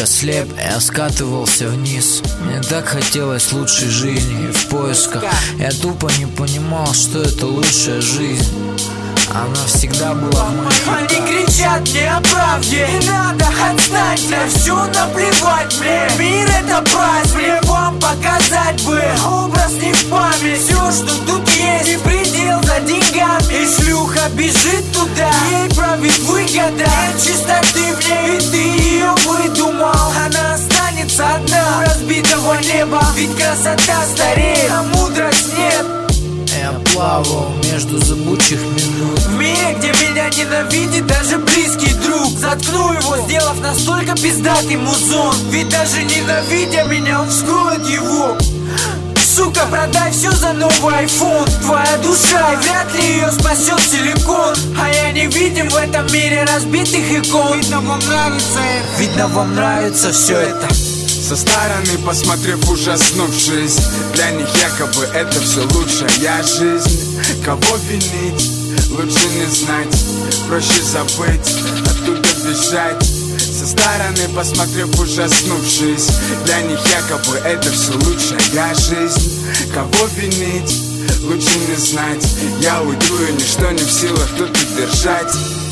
настолько слеп, я скатывался вниз. Мне так хотелось лучшей жизни, и в поисках я тупо не понимал, что это лучшая жизнь. Она всегда была в моих руках. Они кричат мне о правде, не надо, отстать, на все наплевать мне. Мир это праздник, мне вам показать бы образ не в память. Все, что тут есть, и предел за деньгами. И шлюха бежит туда, ей правит выгода. Нет чистоты в ней, и ты ее выдумал. Она останется одна у разбитого неба. Ведь красота стареет, а мудрость нет. Я плавал между зыбучих минут в мире, где меня ненавидит даже близкий друг. Заткну его, сделав настолько пиздатый музон. Ведь даже ненавидя меня, он вскроет его. Сука, продай все за новый айфон. Твоя душа, и вряд ли ее спасет силикон. А я не видим в этом мире разбитых икон. Видно, вам нравится это. Видно, вам нравится все это. Со стороны посмотрев, ужаснувшись, для них якобы это все лучшая жизнь. Кого винить, лучше не знать, проще забыть, оттуда бежать. Со стороны посмотрев, ужаснувшись, для них якобы это все лучшая жизнь. Кого винить, лучше не знать, я уйду и ничто не в силах тут удержать.